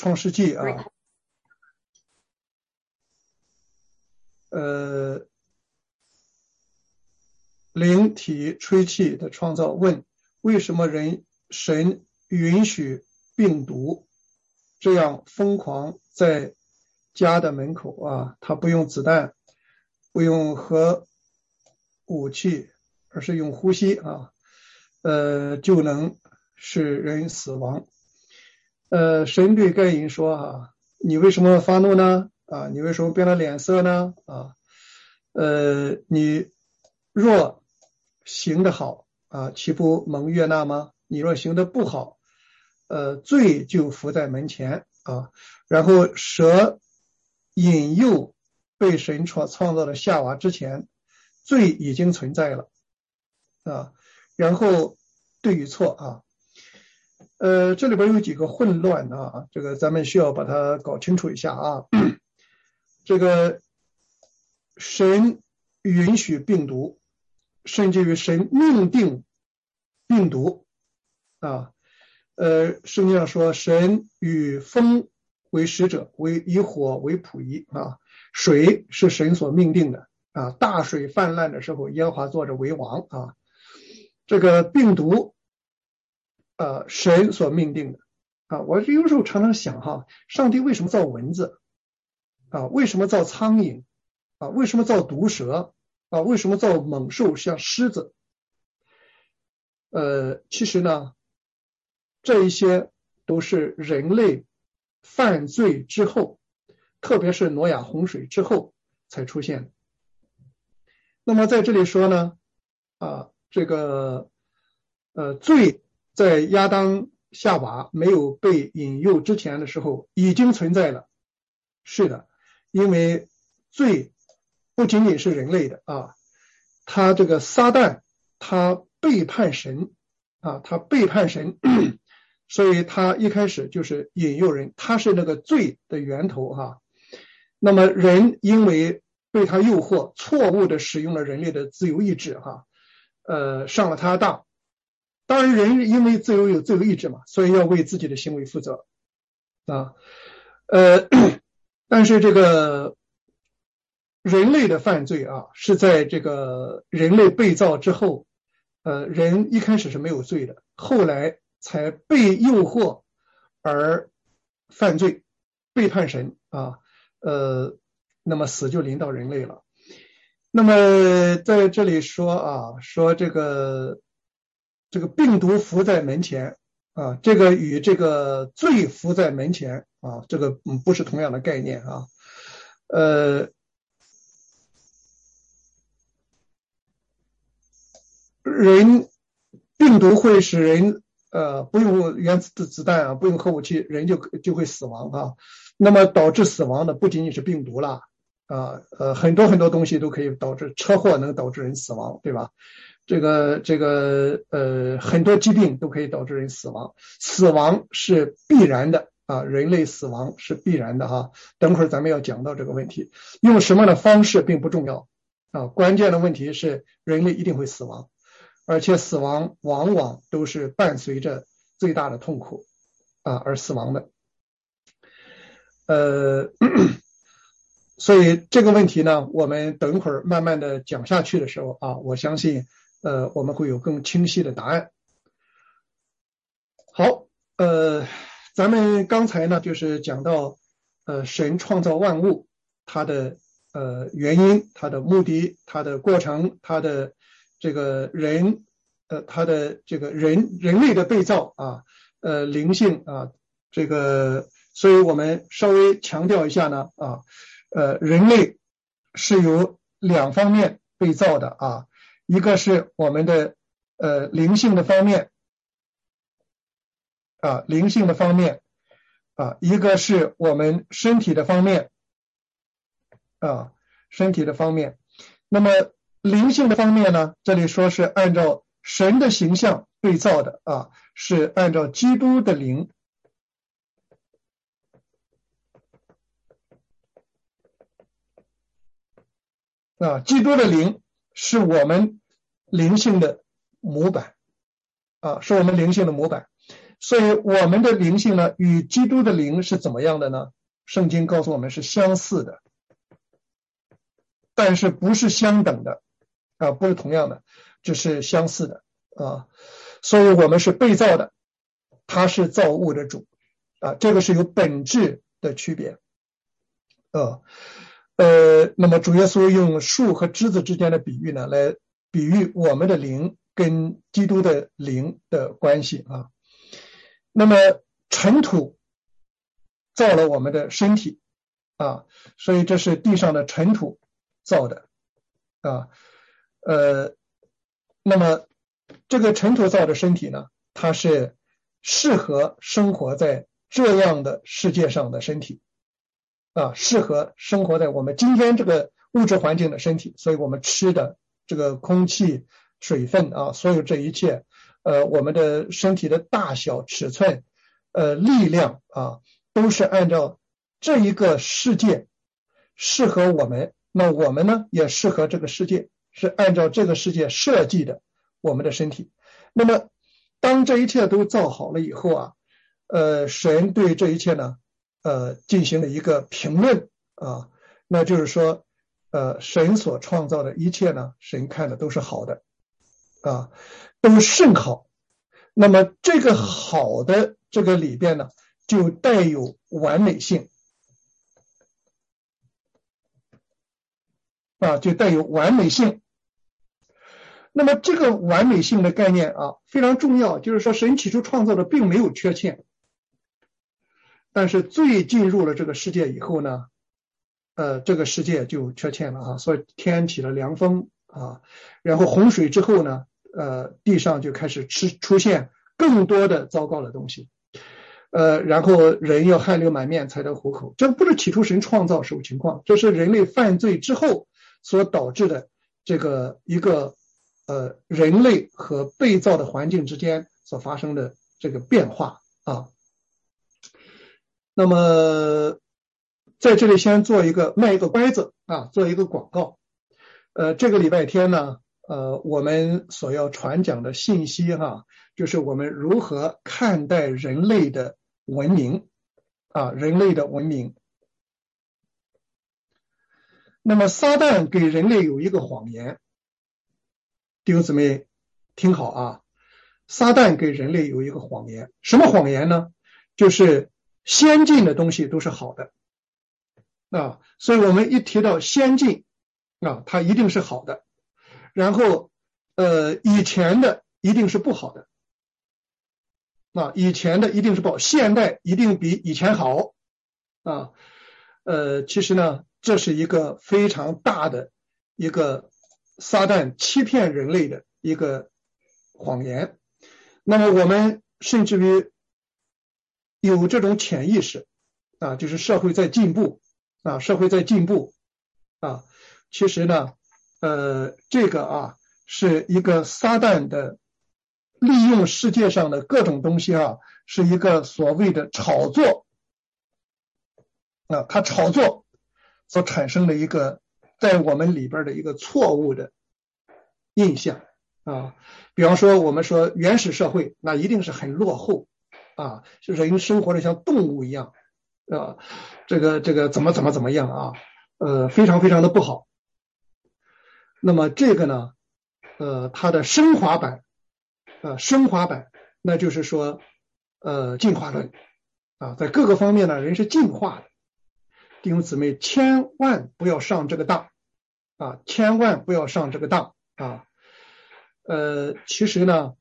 创世纪啊，灵体吹气的创造，问为什么神允许病毒这样疯狂在家的门口啊？他不用子弹，不用核武器，而是用呼吸啊，就能使人死亡。神对该隐说啊，你为什么发怒呢？啊，你为什么变了脸色呢？啊，你若行得好啊，岂不蒙悦纳吗？你若行得不好，罪就伏在门前啊。然后蛇引诱被神创造的夏娃之前，罪已经存在了啊。然后对与错啊，这里边有几个混乱啊，这个咱们需要把它搞清楚一下啊。这个神允许病毒，甚至于神命定病毒啊。圣经上说，神与风为使者，以火为仆役啊。水是神所命定的啊。大水泛滥的时候，耶和华坐着为王啊。这个病毒神所命定的啊。我有时候常常想哈，上帝为什么造蚊子啊？为什么造苍蝇啊？为什么造毒蛇啊？为什么造猛兽像狮子？其实呢，这一些都是人类犯罪之后，特别是挪亚洪水之后才出现的。那么在这里说呢，这个罪在亚当夏娃没有被引诱之前的时候已经存在了。是的，因为罪不仅仅是人类的啊，他这个撒旦他背叛神啊，他背叛神，所以他一开始就是引诱人，他是那个罪的源头哈。那么人因为被他诱惑，错误的使用了人类的自由意志哈，上了他的当。当然人因为有自由意志嘛，所以要为自己的行为负责啊。但是这个人类的犯罪啊，是在这个人类被造之后，人一开始是没有罪的，后来才被诱惑而犯罪，背叛神啊，那么死就临到人类了。那么在这里说啊，说这个病毒伏在门前啊，这个与这个罪伏在门前啊，这个不是同样的概念啊。病毒会使人不用原子弹啊，不用核武器，人就会死亡啊。那么导致死亡的不仅仅是病毒啦啊，很多很多东西都可以导致车祸，能导致人死亡，对吧？很多疾病都可以导致人死亡，死亡是必然的啊，人类死亡是必然的哈。等会儿咱们要讲到这个问题，用什么样的方式并不重要啊，关键的问题是人类一定会死亡，而且死亡往往都是伴随着最大的痛苦啊而死亡的。所以这个问题呢，我们等会儿慢慢的讲下去的时候啊，我相信我们会有更清晰的答案。好，咱们刚才呢就是讲到神创造万物，它的原因，它的目的，它的过程，它的这个人它的这个人类的被造啊，灵性啊，这个，所以我们稍微强调一下呢啊，人类是由两方面被造的啊，一个是我们的灵性的方面啊，灵性的方面啊，一个是我们身体的方面啊，身体的方面。那么灵性的方面呢，这里说是按照神的形象被造的啊，是按照基督的灵啊，基督的灵是我们灵性的模板啊，是我们灵性的模板。 所以我们的灵性呢，与基督的灵是怎么样的呢？圣经告诉我们是相似的，但是不是相等的啊，不是同样的，只是相似的啊。所以我们是被造的，他是造物的主啊，这个是有本质的区别那么主耶稣用树和枝子之间的比喻呢，来比喻我们的灵跟基督的灵的关系啊。那么尘土造了我们的身体啊，所以这是地上的尘土造的啊。那么这个尘土造的身体呢，它是适合生活在这样的世界上的身体啊，适合生活在我们今天这个物质环境的身体，所以我们吃的这个空气、水分啊，所有这一切，我们的身体的大小、尺寸、力量啊，都是按照这一个世界适合我们，那我们呢也适合这个世界，是按照这个世界设计的我们的身体。那么当这一切都造好了以后啊，神对这一切呢进行了一个评论啊，那就是说神所创造的一切呢，神看的都是好的啊，都甚好。那么这个好的这个里边呢，就带有完美性啊，就带有完美性。那么这个完美性的概念啊非常重要，就是说神起初创造的并没有缺陷，但是罪进入了这个世界以后呢，这个世界就缺陷了啊，所以天起了凉风啊，然后洪水之后呢，地上就开始出现更多的糟糕的东西，然后人要汗流满面才得糊口。这不是起初神创造时候情况，这是人类犯罪之后所导致的这个一个人类和被造的环境之间所发生的这个变化啊。那么在这里先卖一个关子啊，做一个广告。这个礼拜天呢，我们所要传讲的信息哈，就是我们如何看待人类的文明啊，人类的文明。那么撒旦给人类有一个谎言，弟兄姊妹听好啊，撒旦给人类有一个谎言，什么谎言呢？就是先进的东西都是好的啊，所以我们一提到先进啊，它一定是好的，然后以前的一定是不好的啊，以前的一定是不好，现代一定比以前好啊。其实呢，这是一个非常大的一个撒旦欺骗人类的一个谎言。那么我们甚至于有这种潜意识啊，就是社会在进步啊，社会在进步啊。其实呢，这个啊是一个撒旦的利用世界上的各种东西啊，是一个所谓的炒作啊，它炒作所产生的一个在我们里边的一个错误的印象啊。比方说我们说原始社会，那一定是很落后啊，人生活的像动物一样啊，这个怎么样啊，非常非常的不好。那么这个呢，它的升华版，那就是说，进化论啊，在各个方面呢，人是进化的。弟兄姊妹，千万不要上这个当啊，千万不要上这个当啊。其实呢，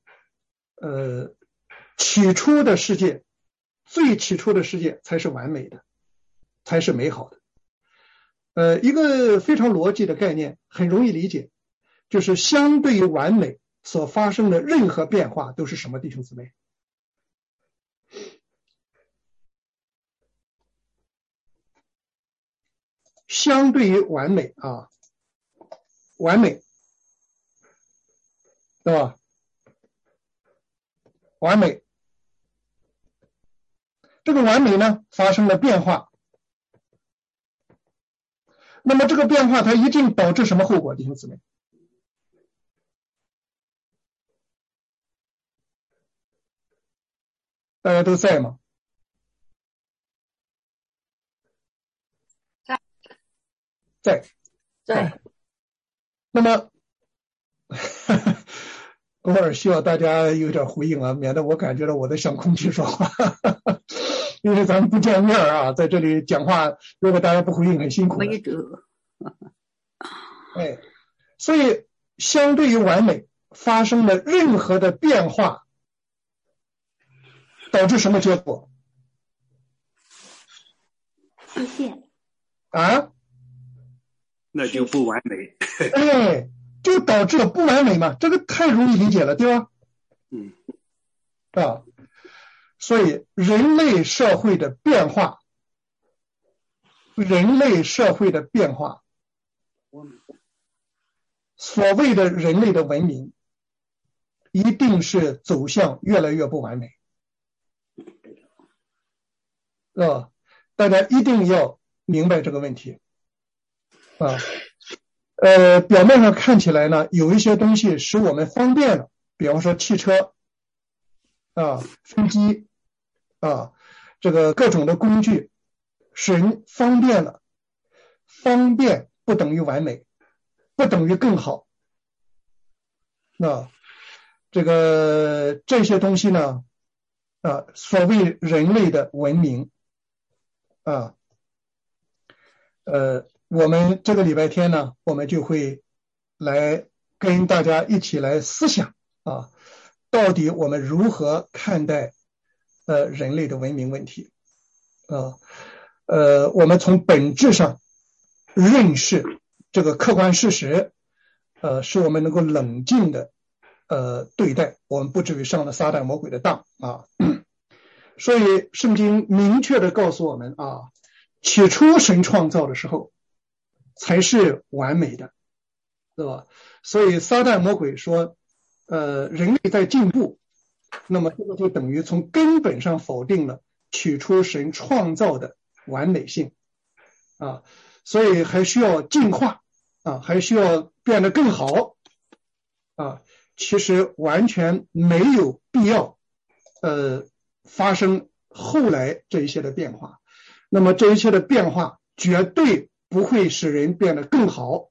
起初的世界，最起初的世界才是完美的，才是美好的。一个非常逻辑的概念，很容易理解，就是相对于完美所发生的任何变化都是什么？弟兄姊妹，相对于完美啊，完美，对吧？完美，这个完美呢发生了变化，那么这个变化它一定导致什么后果？弟兄姊妹， 大家都在吗？在。那么偶尔需要大家有点回应啊，免得我感觉到我在向空气说话因为咱们不见面啊，在这里讲话，如果大家不回应很辛苦的。所以相对于完美发生了任何的变化，导致什么结果？ 出现啊？ 那就不完美。 就导致了不完美嘛，这个太容易理解了，对吧？所以人类社会的变化，所谓的人类的文明，一定是走向越来越不完美。大家一定要明白这个问题表面上看起来呢，有一些东西使我们方便了，比方说汽车飞机这个各种的工具使人方便了，方便不等于完美，不等于更好。这些东西呢所谓人类的文明我们这个礼拜天呢，我们就会来跟大家一起来思想到底我们如何看待人类的文明问题我们从本质上认识这个客观事实使我们能够冷静的对待，我们不至于上了撒旦魔鬼的当所以圣经明确的告诉我们起初神创造的时候才是完美的，对吧？所以撒旦魔鬼说人类在进步，那么这个就等于从根本上否定了起初神创造的完美性所以还需要进化还需要变得更好其实完全没有必要发生后来这一些的变化。那么这一切的变化绝对不会使人变得更好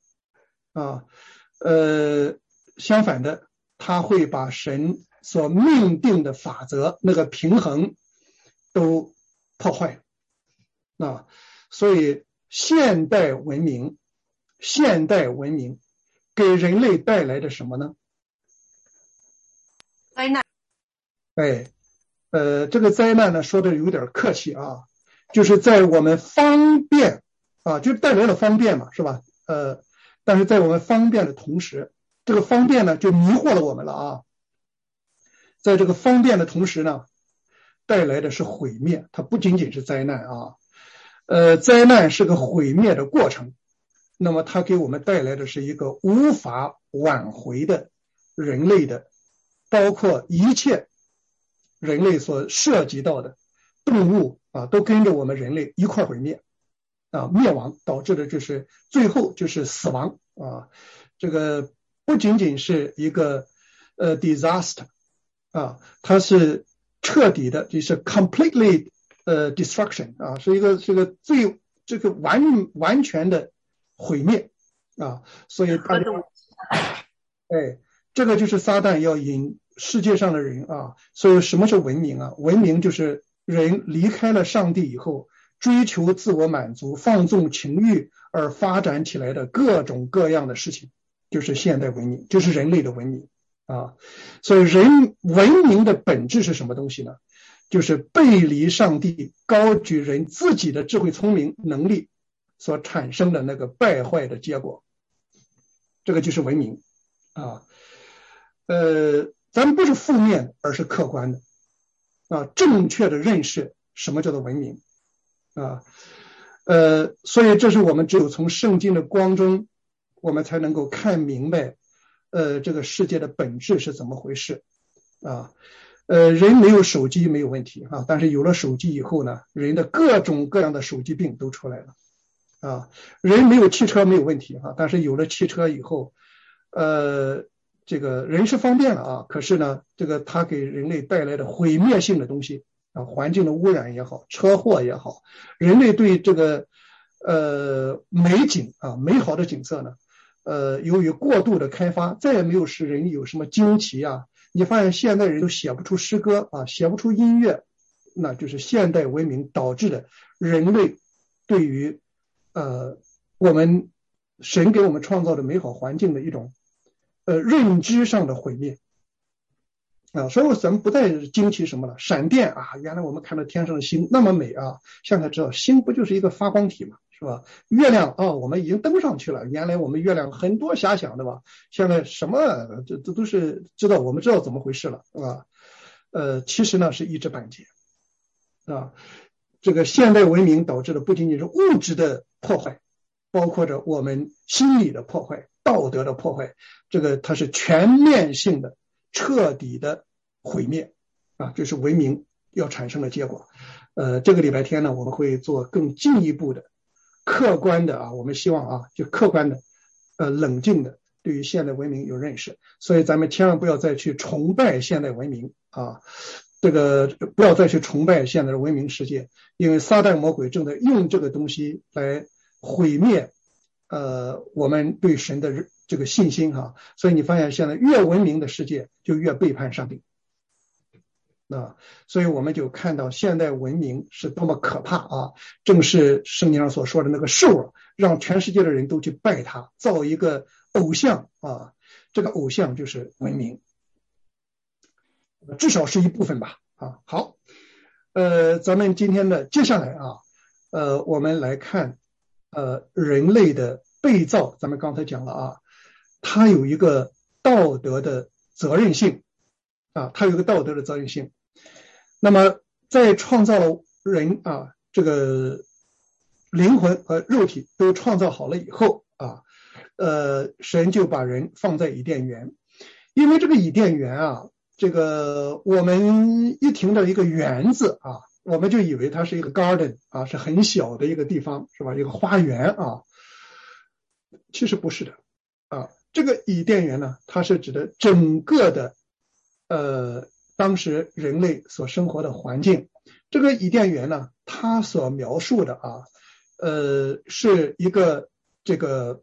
相反的，它会把神所命定的法则那个平衡都破坏所以现代文明给人类带来的什么呢？ 灾难。 这个灾难呢说的有点客气就是在我们方便就带来了方便嘛，是吧？但是在我们方便的同时，这个方便呢就迷惑了我们了在这个方便的同时呢，带来的是毁灭，它不仅仅是灾难灾难是个毁灭的过程，那么它给我们带来的是一个无法挽回的人类的，包括一切人类所涉及到的动物都跟着我们人类一块毁灭灭亡，导致的就是最后就是死亡这个不仅仅是一个disaster它是彻底的，就是 completely destruction 是一个这个完全的毁灭所以大家这个就是撒旦要引世界上的人所以什么是文明文明就是人离开了上帝以后，追求自我满足，放纵情欲而发展起来的各种各样的事情，就是现代文明，就是人类的文明所以文明的本质是什么东西呢？就是背离上帝，高举人自己的智慧聪明能力所产生的那个败坏的结果，这个就是文明咱们不是负面而是客观的正确的认识什么叫做文明所以这是我们只有从圣经的光中我们才能够看明白这个世界的本质是怎么回事人没有手机没有问题但是有了手机以后呢，人的各种各样的手机病都出来了人没有汽车没有问题但是有了汽车以后这个人是方便了可是呢这个它给人类带来的毁灭性的东西啊，环境的污染也好，车祸也好，人类对这个美景啊，美好的景色呢，由于过度的开发，再也没有使人有什么惊奇啊。你发现现代人都写不出诗歌啊，写不出音乐，那就是现代文明导致的人类对于我们神给我们创造的美好环境的一种认知上的毁灭啊。所以咱们不再惊奇什么了，闪电啊，原来我们看到天上的星那么美啊，现在知道星不就是一个发光体嘛，是吧？月亮啊，我们已经登上去了，原来我们月亮很多遐想的吧，现在什么这都是我们知道怎么回事了，是吧？其实呢是一知半解啊。这个现代文明导致的不仅仅是物质的破坏，包括着我们心理的破坏、道德的破坏，这个它是全面性的、彻底的毁灭啊，这是文明要产生的结果。这个礼拜天呢，我们会做更进一步的、客观的啊，我们希望啊，就客观的、冷静的对于现代文明有认识。所以咱们千万不要再去崇拜现代文明啊。这个不要再去崇拜现在的文明世界，因为撒旦魔鬼正在用这个东西来毁灭我们对神的这个信心哈。所以你发现现在越文明的世界就越背叛上帝啊，所以我们就看到现代文明是多么可怕啊！正是圣经上所说的那个兽，让全世界的人都去拜他，造一个偶像啊，这个偶像就是文明。至少是一部分吧啊。好，咱们今天的接下来啊，我们来看人类的被造，咱们刚才讲了啊，它有一个道德的责任性啊，它有一个道德的责任性。那么在创造了人啊，这个灵魂和肉体都创造好了以后啊，神就把人放在伊甸园，因为这个伊甸园啊。这个我们一听到一个园子啊，我们就以为它是一个 garden 啊，是很小的一个地方，是吧？一个花园啊，其实不是的啊。这个伊甸园呢，它是指的整个的当时人类所生活的环境。这个伊甸园呢，它所描述的啊，是一个这个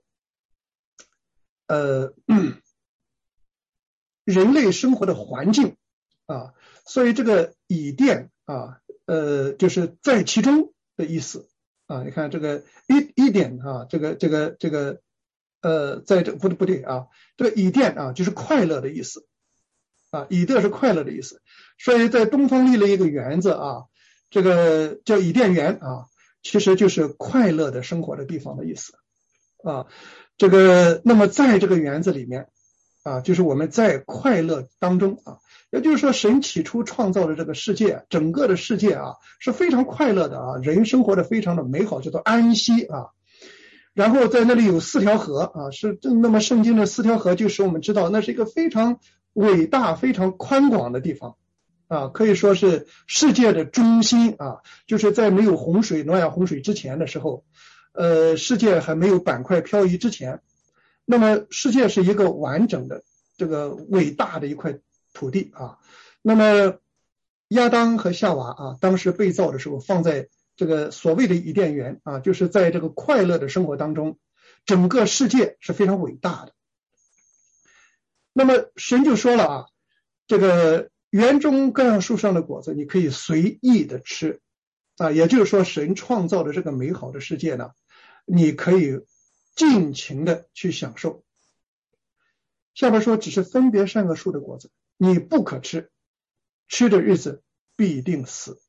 人类生活的环境啊，所以这个伊甸啊，就是在其中的意思啊。你看这个伊甸啊，这个在这不对啊，这个伊甸啊就是快乐的意思啊，以德是快乐的意思，所以在东方立了一个园子啊，这个叫伊甸园啊，其实就是快乐的生活的地方的意思啊。这个那么在这个园子里面。啊，就是我们在快乐当中啊，也就是说，神起初创造的这个世界，整个的世界啊是非常快乐的啊，人生活的非常的美好，叫做安息啊。然后在那里有4条河啊，是那么圣经的4条河就使我们知道，那是一个非常伟大、非常宽广的地方啊，可以说是世界的中心啊。就是在没有洪水、诺亚洪水之前的时候，世界还没有板块漂移之前。那么世界是一个完整的这个伟大的一块土地啊。那么亚当和夏娃啊，当时被造的时候放在这个所谓的伊甸园啊，就是在这个快乐的生活当中，整个世界是非常伟大的。那么神就说了啊，这个园中各样树上的果子你可以随意的吃啊，也就是说神创造的这个美好的世界呢，你可以尽情的去享受。下边说只是分别善恶树的果子你不可吃，吃的日子必定死。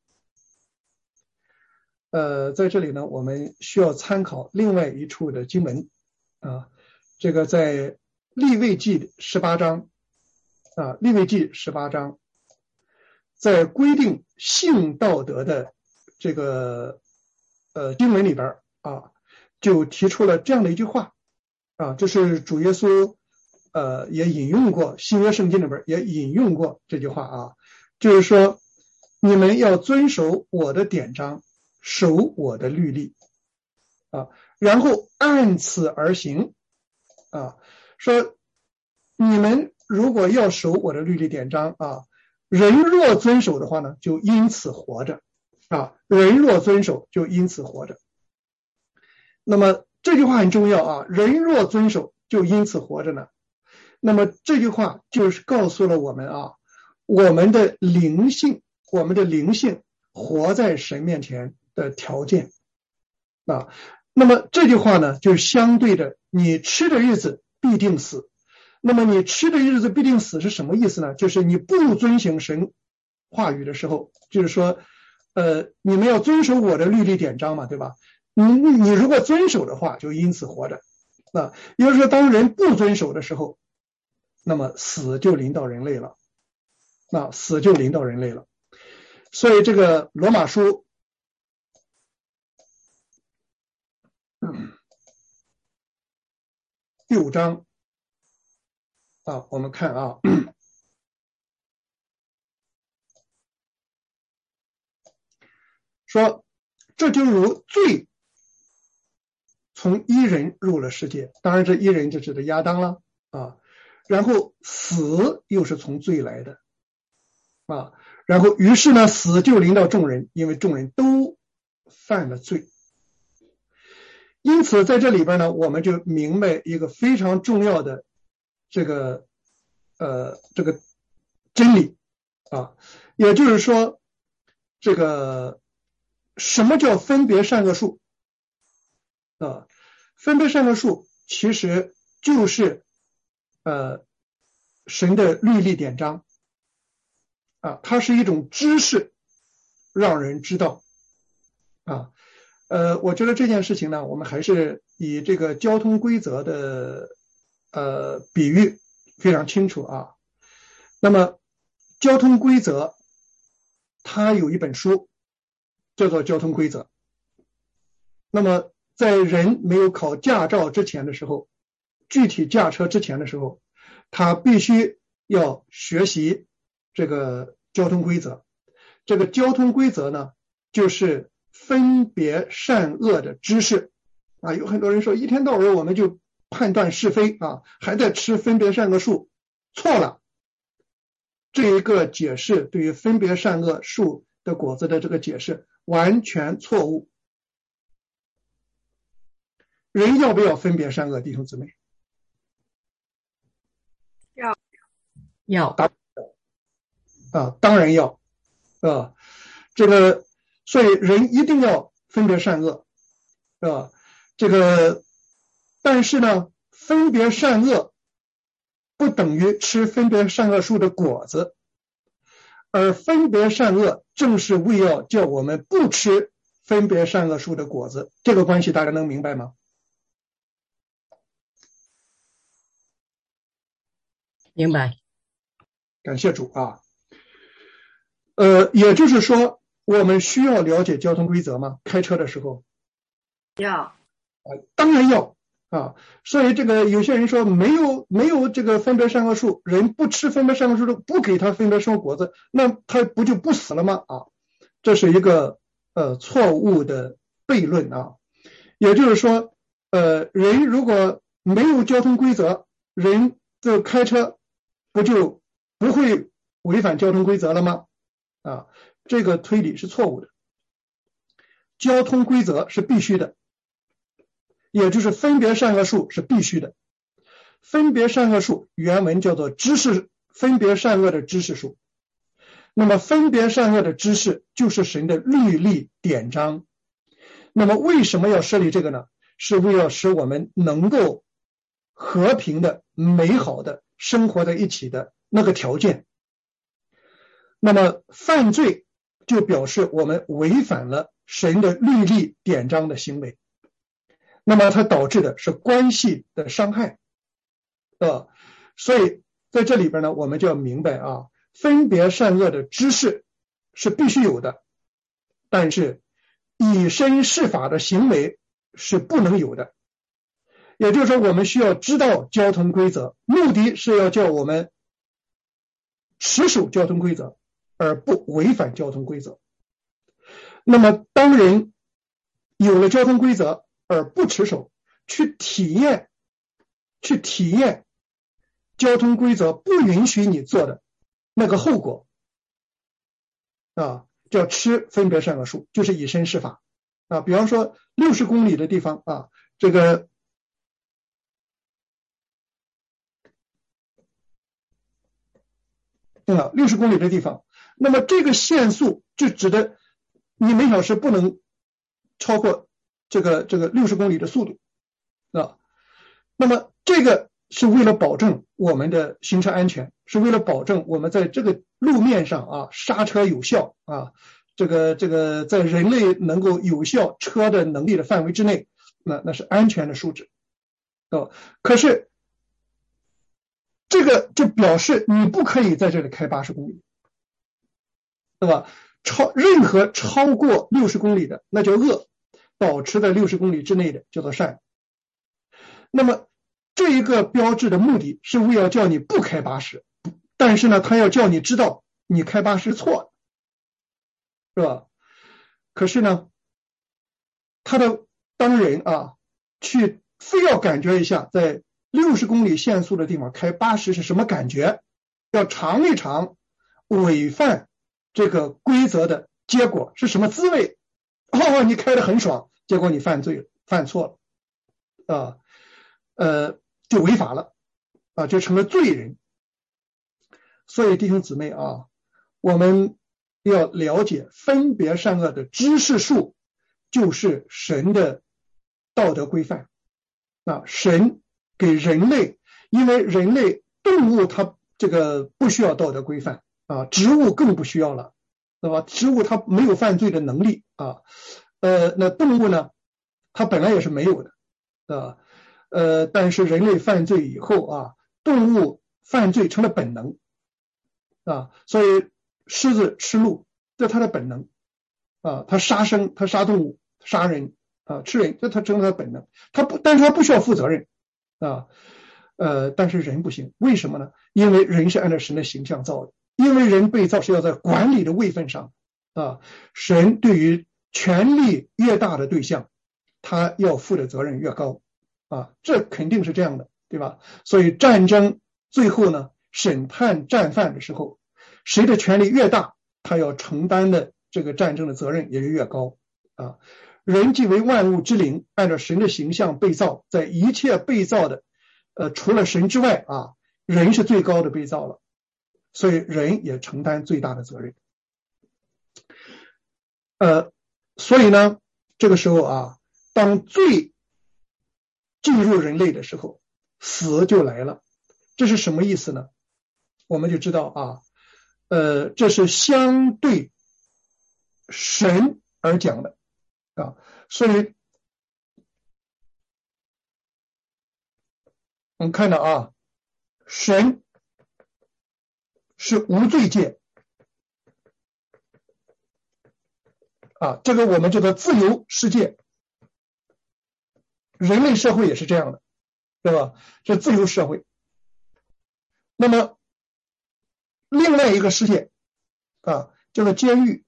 在这里呢，我们需要参考另外一处的经文啊，这个在利未记18章啊，利未记18章，在规定性道德的这个经文里边啊，就提出了这样的一句话啊，这是主耶稣也引用过，新约圣经里边也引用过这句话啊，就是说你们要遵守我的典章，守我的律例啊，然后按此而行啊，说你们如果要守我的律例典章啊， 人若遵守的话呢，就因此活着啊，人若遵守就因此活着。那么这句话很重要啊，人若遵守就因此活着呢。那么这句话就是告诉了我们啊，我们的灵性活在神面前的条件啊。那么这句话呢，就是相对的，你吃的日子必定死。那么你吃的日子必定死是什么意思呢？就是你不遵行神话语的时候，就是说你们要遵守我的律例典章嘛，对吧？你如果遵守的话，就因此活着。那也就是说，当人不遵守的时候，那么死就临到人类了。死就临到人类了。所以这个罗马书第5章啊，我们看啊，说这就如罪从一人入了世界，当然这一人就指的亚当了啊，然后死又是从罪来的啊，然后于是呢，死就临到众人，因为众人都犯了罪。因此在这里边呢，我们就明白一个非常重要的这个真理啊，也就是说，这个什么叫分别善恶树啊？分别善恶树其实就是神的律例典章啊，它是一种知识，让人知道啊。我觉得这件事情呢，我们还是以这个交通规则的比喻非常清楚啊。那么交通规则它有一本书叫做交通规则。那么在人没有考驾照之前的时候，具体驾车之前的时候，他必须要学习这个交通规则。这个交通规则呢，就是分别善恶的知识啊。有很多人说一天到晚我们就判断是非啊，还在吃分别善恶树，错了。这一个解释对于分别善恶树的果子的这个解释完全错误。人要不要分别善恶，弟兄姊妹？ 要啊，当然要啊。这个所以人一定要分别善恶啊。这个但是呢，分别善恶不等于吃分别善恶树的果子，而分别善恶正是为要叫我们不吃分别善恶树的果子。这个关系大家能明白吗？ 明白。 感谢主啊。也就是说，我们需要了解交通规则吗？开车的时候要当然要啊。所以这个有些人说没有这个分别善恶树，人不吃分别善恶树，不给他分别善恶果子，那他不就不死了吗？啊，这是一个错误的悖论啊。也就是说人如果没有交通规则，人就开车不就不会违反交通规则了吗？啊，这个推理是错误的。交通规则是必须的，也就是分别善恶树是必须的。分别善恶树原文叫做知识，分别善恶的知识树。那么分别善恶的知识就是神的律例典章。那么为什么要设立这个呢？是为了使我们能够和平的、美好的生活在一起的那个条件。那么犯罪就表示我们违反了神的律例典章的行为，那么它导致的是关系的伤害所以在这里边呢，我们就要明白啊，分别善恶的知识是必须有的，但是以身试法的行为是不能有的。也就是说，我们需要知道交通规则，目的是要叫我们持守交通规则，而不违反交通规则。那么当人有了交通规则而不持守，去体验交通规则不允许你做的那个后果， 啊，叫吃分别善恶树，就是以身试法啊。比方说60公里的地方啊，这个60公里的地方，那么这个限速就指的你每小时不能超过这个60公里的速度啊。那么这个是为了保证我们的行车安全，是为了保证我们在这个路面上啊刹车有效啊，这个在人类能够有效车的能力的范围之内，那是安全的数值啊。可是这个就表示你不可以在这里开80公里，对吧？任何超过60公里的那叫恶，保持在60公里之内的叫做善。那么这一个标志的目的是为了叫你不开80，但是呢，他要叫你知道你开80是错的，是吧？可是呢，当人啊去非要感觉一下在60公里限速的地方开80是什么感觉，要尝一尝违反这个规则的结果是什么滋味。你开得很爽，结果你犯罪了，犯错了就违法了啊，就成了罪人。所以弟兄姊妹啊，我们要了解分别善恶的知识树就是神的道德规范啊。神给人类，因为人类动物它这个不需要道德规范啊，植物更不需要了，对吧？植物它没有犯罪的能力啊，那动物呢，它本来也是没有的啊。但是人类犯罪以后啊，动物犯罪成了本能啊，所以狮子吃鹿，这它的本能啊，它杀生，它杀动物，杀人啊，吃人，这它成了它本能，但是它不需要负责任啊。但是人不行，为什么呢？因为人是按照神的形象造的，因为人被造是要在管理的位分上啊。神对于权力越大的对象，他要负的责任越高啊，这肯定是这样的，对吧？所以战争最后呢，审判战犯的时候，谁的权力越大，他要承担的这个战争的责任也是越高啊。人既为万物之灵，按照神的形象被造，在一切被造的除了神之外啊，人是最高的被造了，所以人也承担最大的责任。所以呢，这个时候啊，当罪进入人类的时候，死就来了。这是什么意思呢？我们就知道啊，这是相对神而讲的啊，所以我们看到啊，神是无罪界啊，这个我们叫做自由世界。人类社会也是这样的，对吧？这自由社会。那么另外一个世界啊，叫做监狱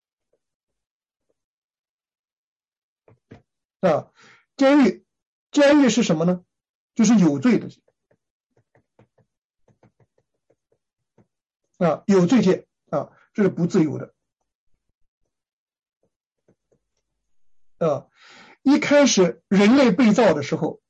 啊。监狱是什么呢？就是有罪的啊，有罪界啊，这是不自由的啊。一开始人类被造的时候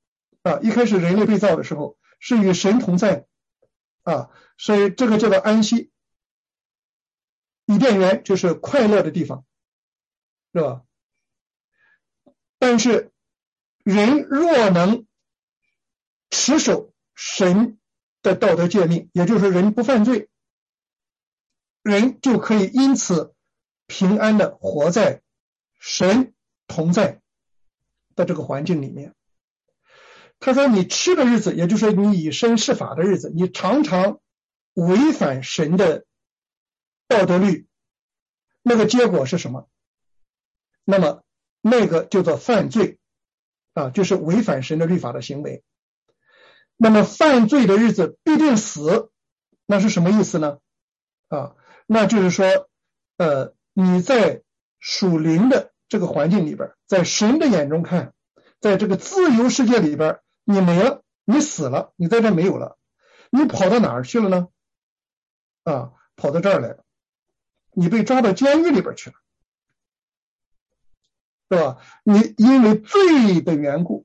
是与神同在啊，所以这个叫做安息。伊甸园就是快乐的地方，是吧？但是人若能持守神的道德诫命，也就是人不犯罪，人就可以因此平安的活在神同在的这个环境里面。他说你吃的日子，也就是你以身试法的日子，你常常违反神的道德律，那个结果是什么？那么那个叫做犯罪啊，就是违反神的律法的行为。那么犯罪的日子必定死，那是什么意思呢？啊，那就是说你在属灵的这个环境里边，在神的眼中看，在这个自由世界里边，你没了，你死了，你在这没有了，你跑到哪儿去了呢？啊，跑到这儿来了。 你被抓到监狱里边去了，是吧？你因为罪的缘故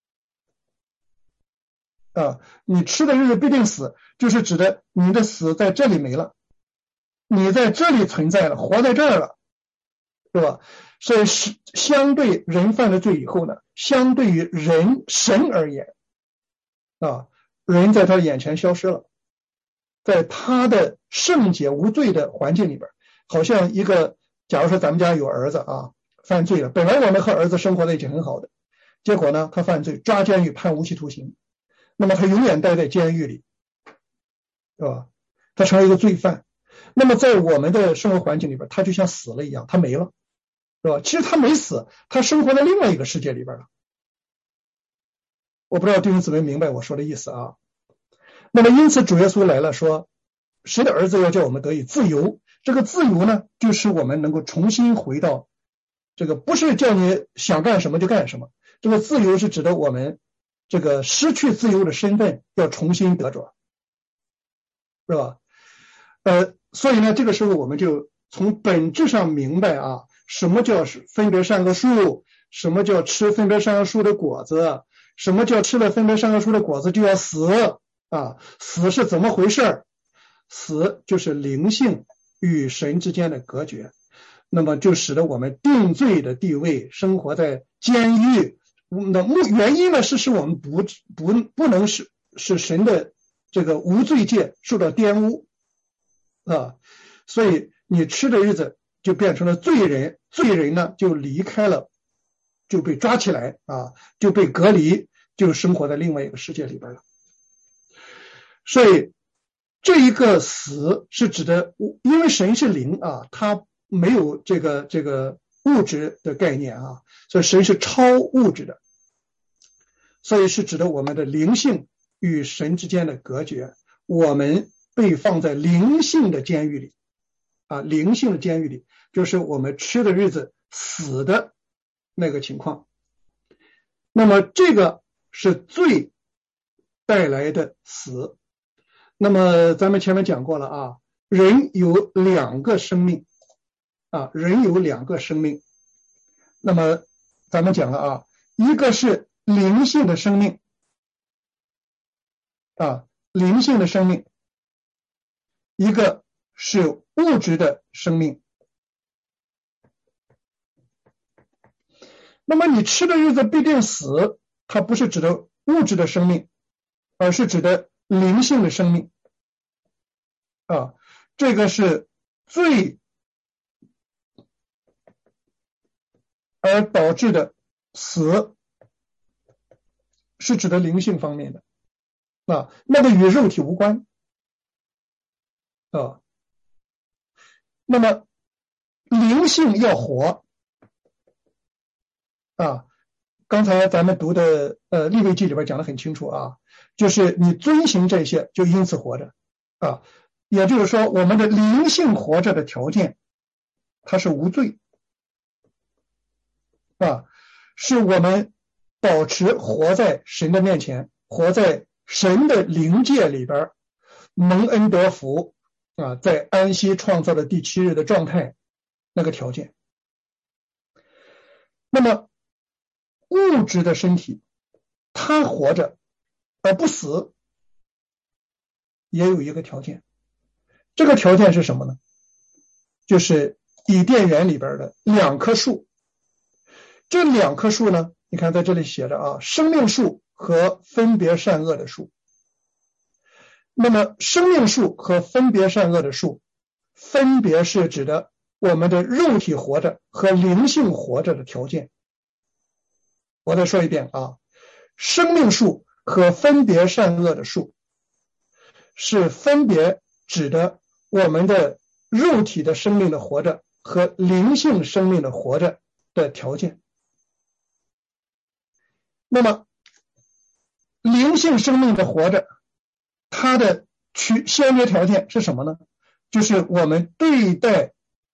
你吃的日子必定死，就是指的你的死在这里没了，你在这里存在了，活在这儿了，是吧？所以是相对人犯了罪以后呢，相对于神而言人在他眼前消失了，在他的圣洁无罪的环境里边，好像一个，假如说咱们家有儿子犯罪了，本来我们和儿子生活在一起很好的，结果呢他犯罪，抓监狱判无期徒刑，那么他永远待在监狱里，是吧？他成为一个罪犯。那么在我们的生活环境里边，他就像死了一样，他没了，是吧？其实他没死，他生活在另外一个世界里边了。我不知道弟兄姊妹明白我说的意思啊。那么因此主耶稣来了，说谁的儿子要叫我们得以自由，这个自由呢，就使我们能够重新回到这个，不是叫你想干什么就干什么，这个自由是指的我们这个失去自由的身份要重新得着，是吧？所以呢，这个时候我们就从本质上明白什么叫分别善恶树，什么叫吃分别善恶树的果子，什么叫吃了分别善恶树的果子就要死死是怎么回事？死就是灵性与神之间的隔绝，那么就使得我们定罪的地位，生活在监狱。那原因呢，是使我们不能使神的这个无罪界受到玷污所以你吃的日子就变成了罪人，罪人呢就离开了，就被抓起来就被隔离，就生活在另外一个世界里边了。所以这一个死是指的，因为神是灵他没有这个物质的概念所以神是超物质的，所以是指的我们的灵性与神之间的隔绝，我们被放在灵性的监狱里灵性的监狱里就是我们吃的日子死的那个情况。那么这个是罪带来的死。那么咱们前面讲过了人有两个生命人有两个生命。那么咱们讲了一个是灵性的生命灵性的生命，一个是物质的生命。那么你吃的日子必定死，它不是指的物质的生命，而是指的灵性的生命这个是罪而导致的死，是指的灵性方面的那个与肉体无关那么灵性要活刚才咱们读的利未记里边讲得很清楚就是你遵行这些就因此活着也就是说我们的灵性活着的条件它是无罪是我们保持活在神的面前，活在神的灵界里边，蒙恩得福在安息创造的第7日的状态那个条件。那么物质的身体它活着而不死也有一个条件，这个条件是什么呢？就是伊甸园里边的2棵树。这2棵树呢，你看在这里写着生命树和分别善恶的树。那么生命树和分别善恶的树分别是指的我们的肉体活着和灵性活着的条件。我再说一遍生命树和分别善恶的树是分别指的我们的肉体的生命的活着和灵性生命的活着的条件。那么灵性生命的活着，它的先决条件是什么呢？就是我们对待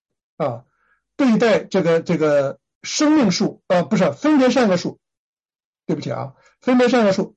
这个生命树不是分别善恶树，对不起分别善恶树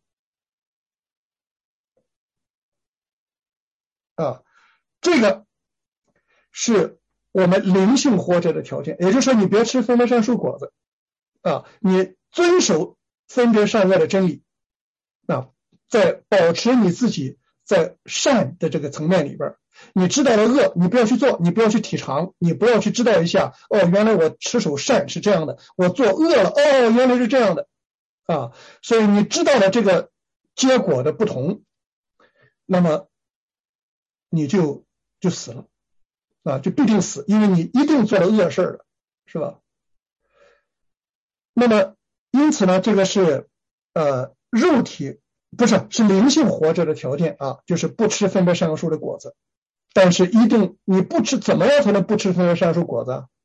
这个是我们灵性活着的条件，也就是说你别吃分别善树果子啊，你遵守分别善恶的真理啊，在保持你自己在善的这个层面里边，你知道了恶，你不要去做，你不要去体尝，你不要去知道一下，哦，原来我持守善是这样的，我做恶了，哦，原来是这样的啊，所以你知道了这个结果的不同，那么你就死了啊，就必定死，因为你一定做了恶事了，是吧？那么因此呢，这个是肉体是灵性活着的条件啊，就是不吃分别善恶树的果子。但是一定你不吃，怎么样才能不吃分别善恶树果子？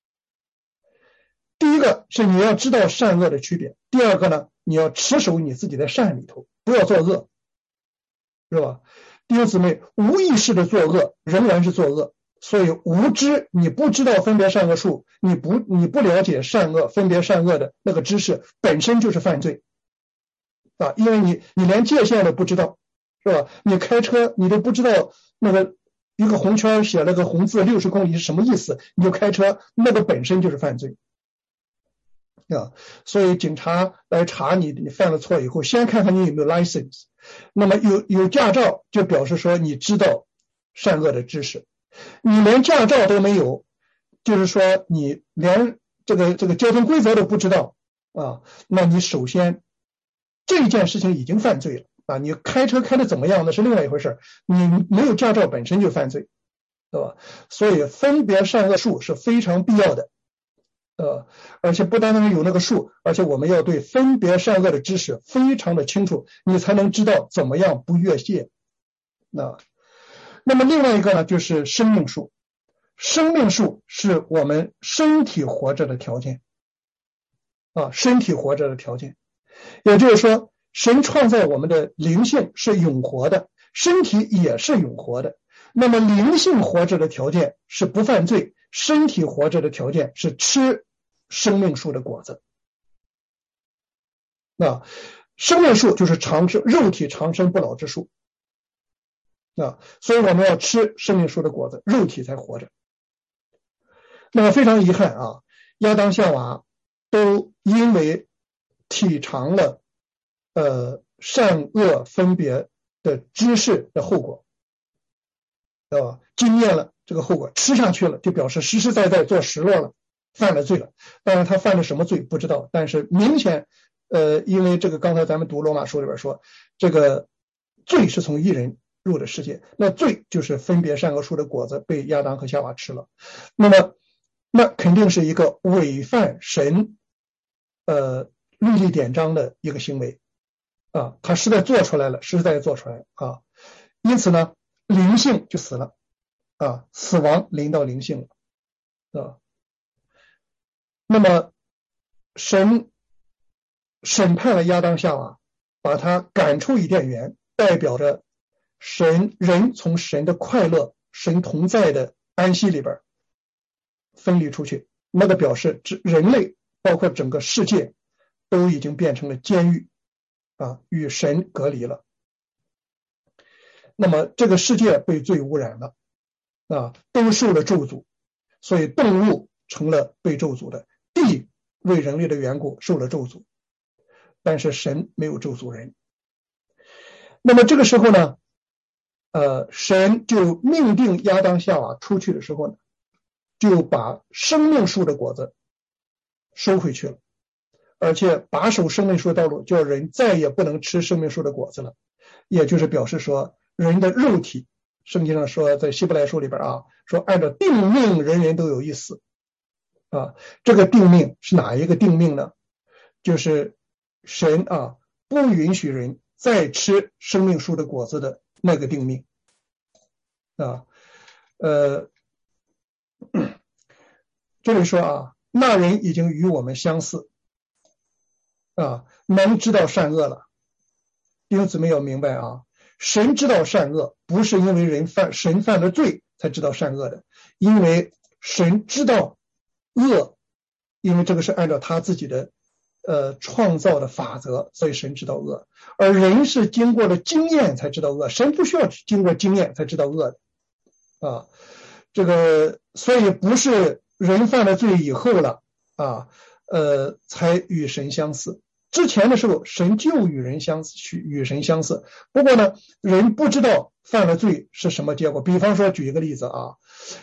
第一个是你要知道善恶的区别，第二个呢，你要持守你自己的善里头，不要做恶，是吧？弟兄姊妹，无意识的作恶仍然是作恶，所以无知，你不知道分别善恶树，你不了解善恶分别善恶的那个知识本身就是犯罪啊，因为你连界限都不知道，是吧？你开车你都不知道那个一个红圈写了个红字60公里是什么意思，你就开车，那个本身就是犯罪啊。所以警察来查你犯了错以后，先看看你有没有 license， 那么有驾照就表示说你知道善恶的知识，你连驾照都没有，就是说你连这个交通规则都不知道啊，那你首先这件事情已经犯罪了啊！你开车开的怎么样那是另外一回事，你没有驾照本身就犯罪，对吧？所以分别善恶树是非常必要的，而且不单单有那个树，而且我们要对分别善恶的知识非常的清楚，你才能知道怎么样不越界。那么另外一个呢，就是生命树。生命树是我们身体活着的条件啊，身体活着的条件。也就是说，神创造我们的灵性是永活的，身体也是永活的。那么灵性活着的条件是不犯罪，身体活着的条件是吃生命树的果子。生命树就是长生，肉体长生不老之树所以我们要吃生命树的果子，肉体才活着。那么非常遗憾啊，亚当夏娃都因为体尝了善恶分别的知识的后果，经验了这个后果，吃下去了，就表示实实在在做失落了，犯了罪了。当然他犯了什么罪不知道，但是明显因为这个刚才咱们读罗马书里边说，这个罪是从一人入的世界，那罪就是分别善恶树的果子被亚当和夏娃吃了，那肯定是一个违反神律例典章的一个行为啊，他实在做出来了啊，因此呢灵性就死了啊，死亡临到灵性了啊。那么神审判了亚当夏娃，把他赶出伊甸园，代表着人从神的快乐神同在的安息里边分离出去，那个表示人类包括整个世界都已经变成了监狱啊，与神隔离了。那么这个世界被罪污染了啊，都受了咒诅，所以动物成了被咒诅的，地为人类的缘故受了咒诅，但是神没有咒诅人。那么这个时候呢神就命定亚当夏娃出去的时候呢，就把生命树的果子收回去了，而且把守生命树的道路，叫人再也不能吃生命树的果子了，也就是表示说人的肉体，圣经上说在希伯来书里边说按照定命人人都有一死这个定命是哪一个定命呢？就是神不允许人再吃生命树的果子的那个定命这里说那人已经与我们相似能知道善恶了。弟兄姊妹要明白神知道善恶不是因为神犯了罪才知道善恶的，因为神知道恶，因为这个是按照他自己的创造的法则，所以神知道恶，而人是经过了经验才知道恶，神不需要经过经验才知道恶的所以不是人犯了罪以后了啊，才与神相似。之前的时候，神就与神相似。不过呢，人不知道犯了罪是什么结果。比方说，举一个例子啊，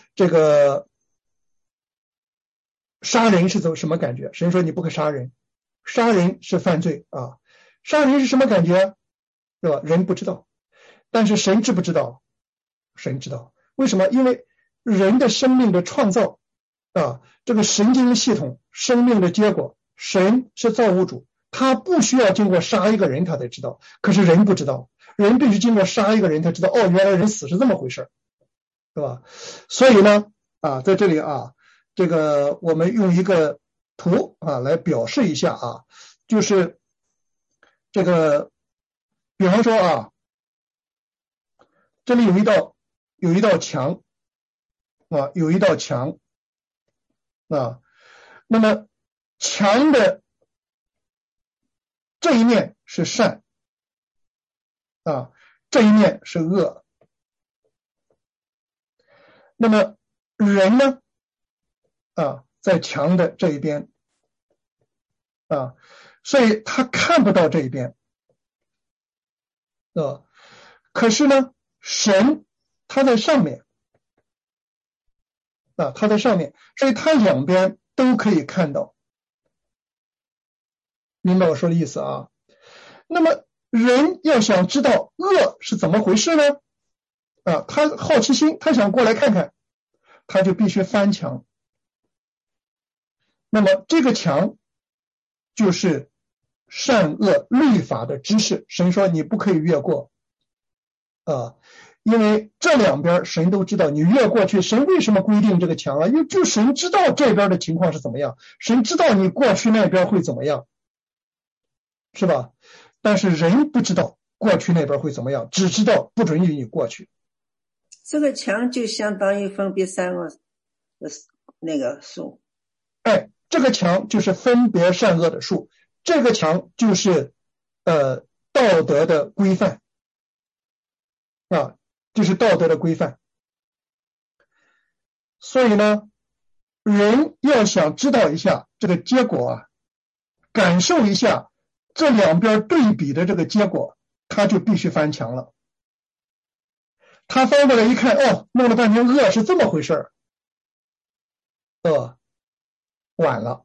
杀人是什么感觉？神说你不可杀人，杀人是犯罪啊。杀人是什么感觉？是吧？人不知道，但是神知不知道？神知道。为什么？因为人的生命的创造啊，这个神经系统生命的结果，神是造物主。他不需要经过杀一个人他才知道，可是人不知道，人必须经过杀一个人才知道，哦，原来人死是这么回事，对吧？所以呢在这里我们用一个图来表示一下就是比方说这里有一道墙有一道墙那么墙的这一面是善这一面是恶。那么人呢在墙的这一边所以他看不到这一边可是呢神他在上面他在上面，所以他两边都可以看到。明白我说的意思那么人要想知道恶是怎么回事呢他好奇心，他想过来看看，他就必须翻墙。那么这个墙就是善恶律法的知识，神说你不可以越过因为这两边神都知道，你越过去，神为什么规定这个墙因为就神知道这边的情况是怎么样，神知道你过去那边会怎么样，是吧？但是人不知道过去那边会怎么样，只知道不准许你过去。 这个墙就相当于分别三个那个树。 这个墙就是分别善恶的树，这个墙就是道德的规范就是道德的规范。所以呢，人要想知道一下这个结果感受一下这两边对比的这个结果，他就必须翻墙了。他翻过来一看，弄了半天恶是这么回事晚了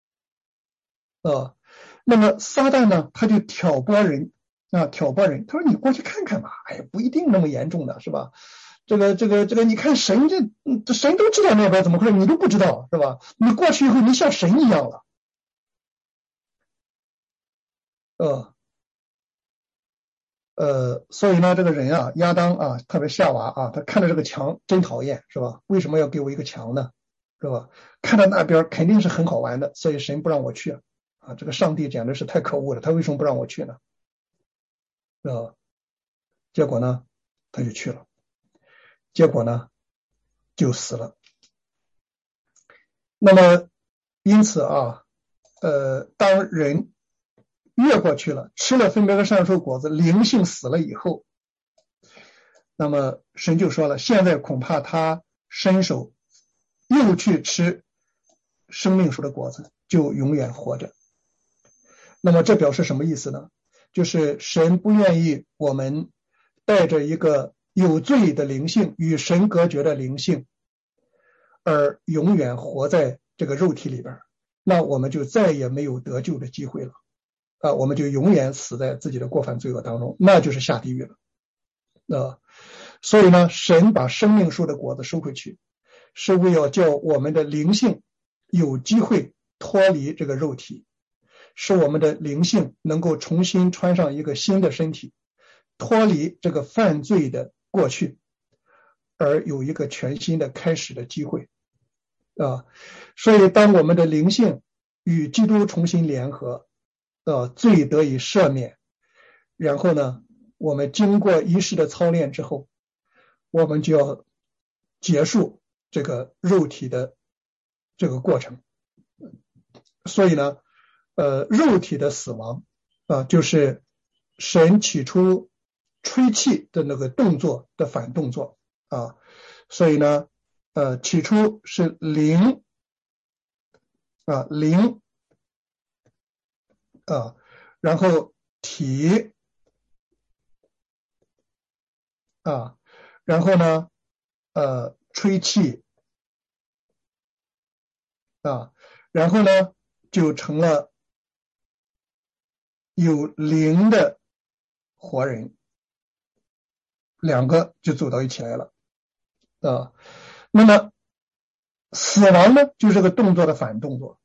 那么撒旦呢，他就挑拨人，他说你过去看看吧，不一定那么严重的，是吧？这个你看神神都知道那边怎么回事，你都不知道，是吧？你过去以后你像神一样了所以呢，这个人亚当特别夏娃他看着这个墙真讨厌，是吧？为什么要给我一个墙呢？是吧？看到那边肯定是很好玩的，所以神不让我去这个上帝简直是太可恶了，他为什么不让我去呢？结果呢他就去了，结果呢就死了。那么因此当人越过去了，吃了分别和善恶树果子，灵性死了以后，那么神就说了，现在恐怕他伸手又去吃生命树的果子，就永远活着。那么这表示什么意思呢？就是神不愿意我们带着一个有罪的灵性，与神隔绝的灵性，而永远活在这个肉体里边，那我们就再也没有得救的机会了我们就永远死在自己的过犯罪恶当中，那就是下地狱了所以呢，神把生命树的果子收回去，是为了叫我们的灵性有机会脱离这个肉体，使我们的灵性能够重新穿上一个新的身体，脱离这个犯罪的过去，而有一个全新的开始的机会所以当我们的灵性与基督重新联合罪得以赦免，然后呢，我们经过一世的操练之后，我们就要结束这个肉体的这个过程。所以呢肉体的死亡就是神起初吹气的那个动作的反动作所以呢起初是灵灵然后体然后呢吹气然后呢就成了有灵的活人，两个就走到一起来了那么死亡呢就是个动作的反动作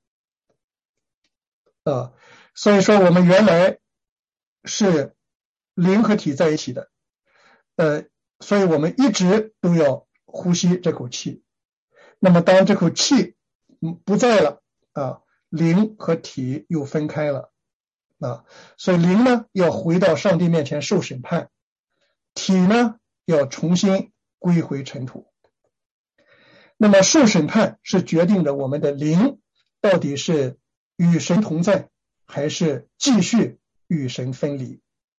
所以说我们原来是灵和体在一起的所以我们一直都要呼吸这口气，那么当这口气不在了灵和体又分开了所以灵呢要回到上帝面前受审判，体呢要重新归回尘土。那么受审判是决定着我们的灵到底是与神同在还是继续与神分离，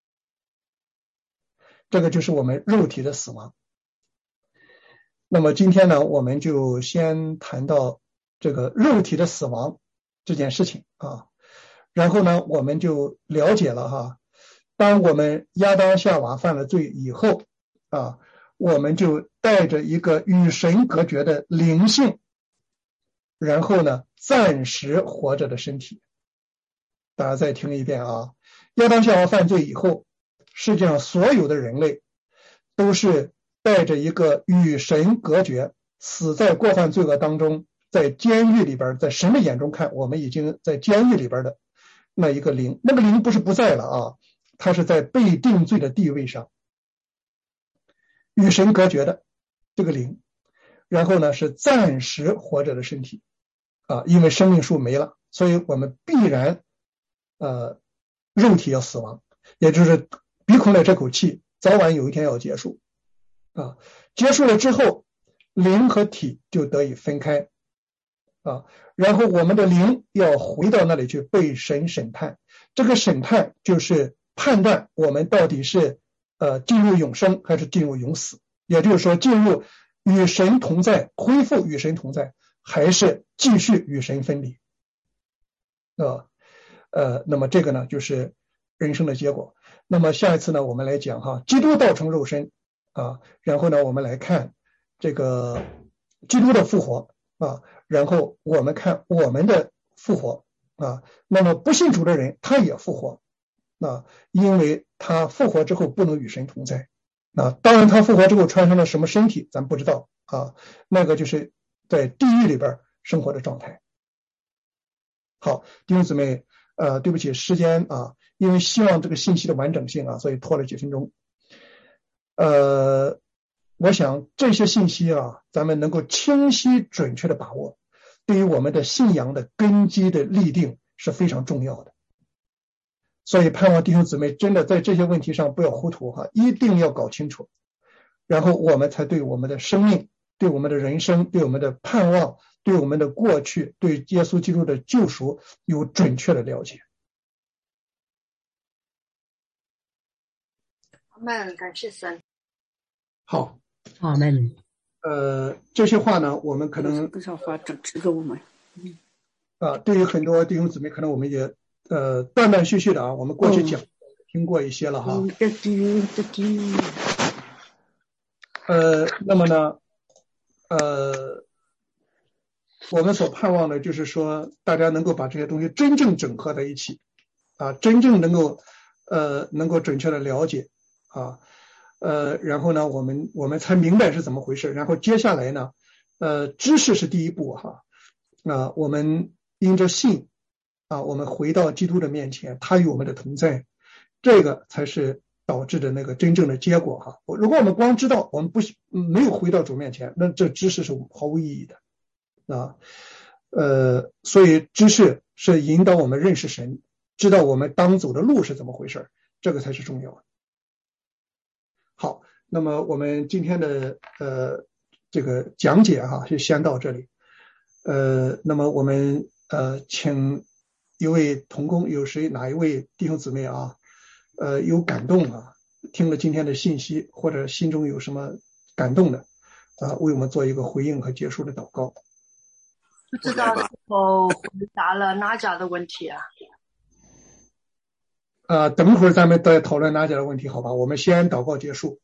这个就是我们肉体的死亡。那么今天呢我们就先谈到这个肉体的死亡这件事情然后呢我们就了解了当我们亚当夏娃犯了罪以后我们就带着一个与神隔绝的灵性，然后呢暂时活着的身体。大家再听一遍亚当夏娃犯罪以后，世界上所有的人类都是带着一个与神隔绝，死在过犯罪恶当中，在监狱里边，在神的眼中看我们已经在监狱里边的那一个灵，那个灵不是不在了它是在被定罪的地位上与神隔绝的这个灵，然后呢是暂时活着的身体因为生命树没了，所以我们必然肉体要死亡，也就是鼻孔的这口气早晚有一天要结束结束了之后灵和体就得以分开然后我们的灵要回到那里去被神审判，这个审判就是判断我们到底是进入永生还是进入永死，也就是说进入与神同在，恢复与神同在，还是继续与神分离那么这个呢就是人生的结果。那么下一次呢我们来讲基督道成肉身然后呢我们来看这个基督的复活然后我们看我们的复活那么不信主的人他也复活因为他复活之后不能与神同在当然他复活之后穿上了什么身体咱不知道那个就是在地狱里边生活的状态。好，弟兄姊妹对不起时间因为希望这个信息的完整性所以拖了几分钟我想这些信息咱们能够清晰准确的把握，对于我们的信仰的根基的立定是非常重要的。所以盼望弟兄姊妹真的在这些问题上不要糊涂一定要搞清楚，然后我们才对我们的生命，对我们的人生，对我们的盼望，对我们的过去，对耶稣基督的救赎有准确的了解。 阿们，感谢神。 好， 阿们。 这些话呢，我们可能不少话指给我们。 对于很多弟兄姊妹，可能我们也断断续续的我们过去讲听过一些了那么呢，我们所盼望的就是说，大家能够把这些东西真正整合在一起真正能够准确的了解然后呢，我们才明白是怎么回事。然后接下来呢，知识是第一步我们因着信我们回到基督的面前，他与我们的同在，这个才是导致的那个真正的结果如果我们光知道，我们没有回到主面前，那这知识是毫无意义的所以知识是引导我们认识神，知道我们当走的路是怎么回事，这个才是重要的。好，那么我们今天的这个讲解就先到这里。那么我们请一位同工，哪一位弟兄姊妹有感动听了今天的信息，或者心中有什么感动的， 为我们做一个回应和结束的祷告。 不知道是否回答了哪家的问题啊？ 等会儿咱们再讨论哪家的问题，好吧？我们先祷告结束。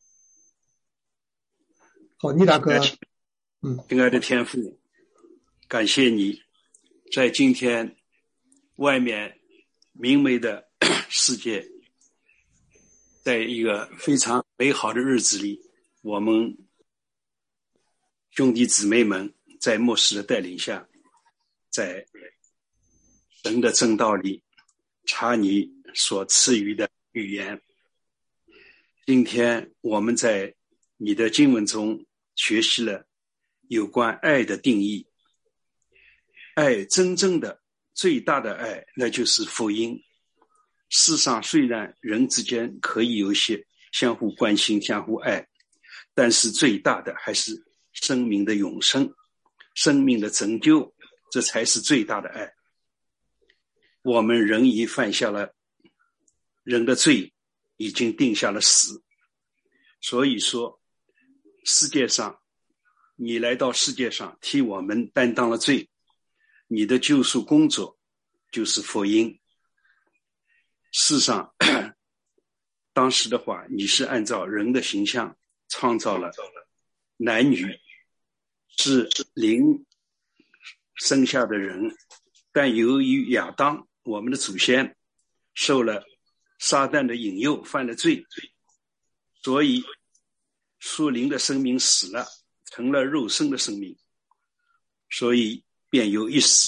好，倪大哥。 亲爱的天父，感谢你在今天外面明媚的世界，在一个非常美好的日子里，我们兄弟姊妹们在牧师的带领下，在神的正道里查你所赐予的语言。今天我们在你的经文中学习了有关爱的定义。爱，真正的最大的爱，那就是福音。世上虽然人之间可以有一些相互关心、相互爱，但是最大的还是生命的永生，生命的拯救，这才是最大的爱。我们人已犯下了人的罪，已经定下了死。所以说，世界上你来到世界上替我们担当了罪，你的救赎工作就是福音。世上当时的话，你是按照人的形象创造了男女，是灵生下的人，但由于亚当我们的祖先受了撒旦的引诱，犯了罪，所以属灵的生命死了，成了肉身的生命，所以便有一死。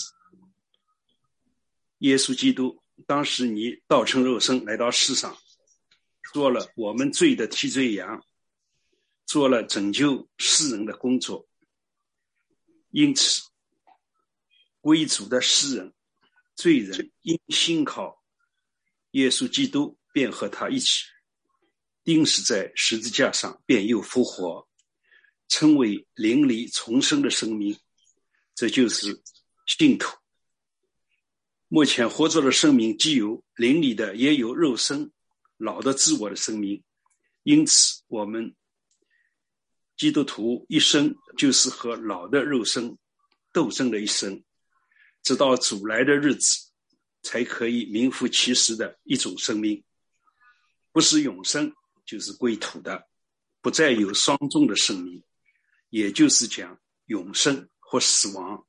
耶稣基督当时你道成肉身来到世上，做了我们罪的替罪羊，做了拯救世人的工作。因此归主的世人罪人因信靠耶稣基督，便和他一起钉死在十字架上，便又复活，称为灵里重生的生命，这就是信徒。目前活着的生命既有灵里的，也有肉身老的自我的生命，因此我们基督徒一生就是和老的肉身斗争的一生，直到主来的日子才可以名副其实的一种生命，不是永生就是归土的，不再有双重的生命，也就是讲永生或死亡。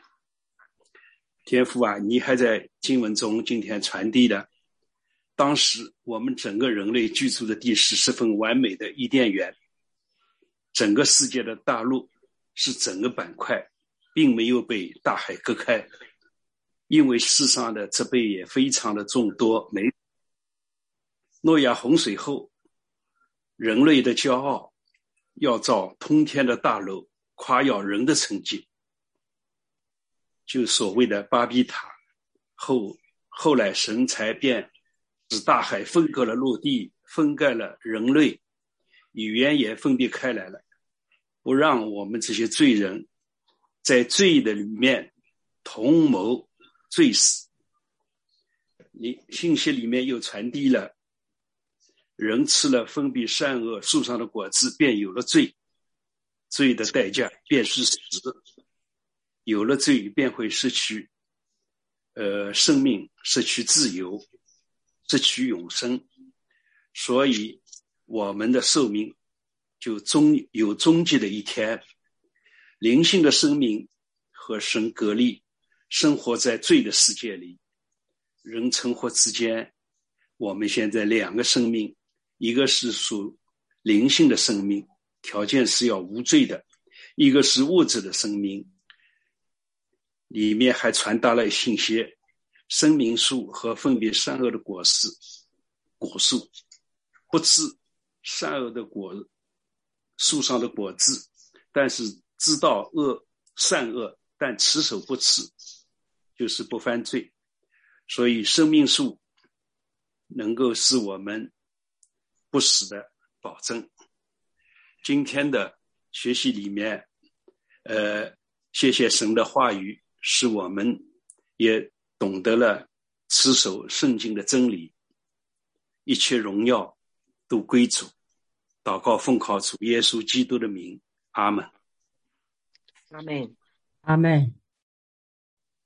天父啊，你还在经文中今天传递的，当时我们整个人类居住的地是十分完美的伊甸园，整个世界的大陆是整个板块，并没有被大海隔开，因为世上的植被也非常的众多。诺亚洪水后，人类的骄傲要造通天的大楼，夸耀人的成绩，就所谓的巴比塔。后来神才便使大海分割了陆地，分开了人类，语言也分别开来了，不让我们这些罪人在罪的里面同谋罪死。信息里面又传递了，人吃了分别善恶树上的果子，便有了罪，罪的代价便是死，有了罪便会失去生命，失去自由，失去永生，所以我们的寿命就有终极的一天。灵性的生命和神隔离，生活在罪的世界里，人生活之间，我们现在两个生命，一个是属灵性的生命，条件是要无罪的，一个是物质的生命，里面还传达了信息，生命树和分别善恶的果树，不吃善恶的树上的果子，但是知道善恶，但持守不吃，就是不犯罪。所以生命树能够是我们不死的保证。今天的学习里面谢谢神的话语，使我们也懂得了持守圣经的真理，一切荣耀都归主。祷告奉靠主耶稣基督的名，阿们。 阿门。 阿门。